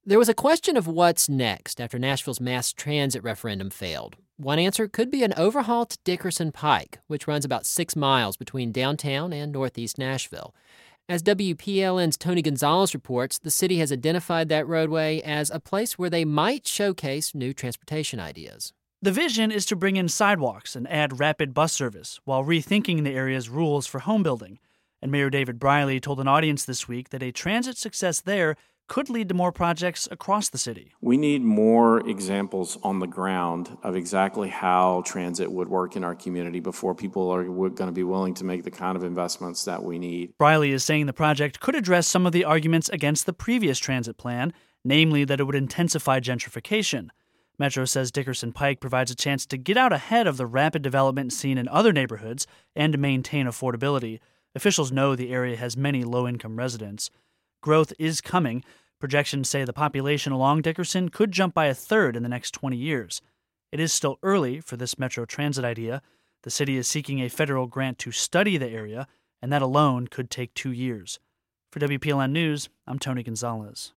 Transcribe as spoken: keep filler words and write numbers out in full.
There was a question of what's next after Nashville's mass transit referendum failed. One answer could be an overhaul to Dickerson Pike, which runs about six miles between downtown and northeast Nashville. As W P L N's Tony Gonzalez reports, the city has identified that roadway as a place where they might showcase new transportation ideas. The vision is to bring in sidewalks and add rapid bus service while rethinking the area's rules for home building. And Mayor David Briley told an audience this week that a transit success there could lead to more projects across the city. We need more examples on the ground of exactly how transit would work in our community before people are going to be willing to make the kind of investments that we need. Briley is saying the project could address some of the arguments against the previous transit plan, namely that it would intensify gentrification. Metro says Dickerson Pike provides a chance to get out ahead of the rapid development seen in other neighborhoods and to maintain affordability. Officials know the area has many low-income residents. Growth is coming. Projections say the population along Dickerson could jump by a third in the next twenty years. It is still early for this Metro Transit idea. The city is seeking a federal grant to study the area, and that alone could take two years. For W P L N News, I'm Tony Gonzalez.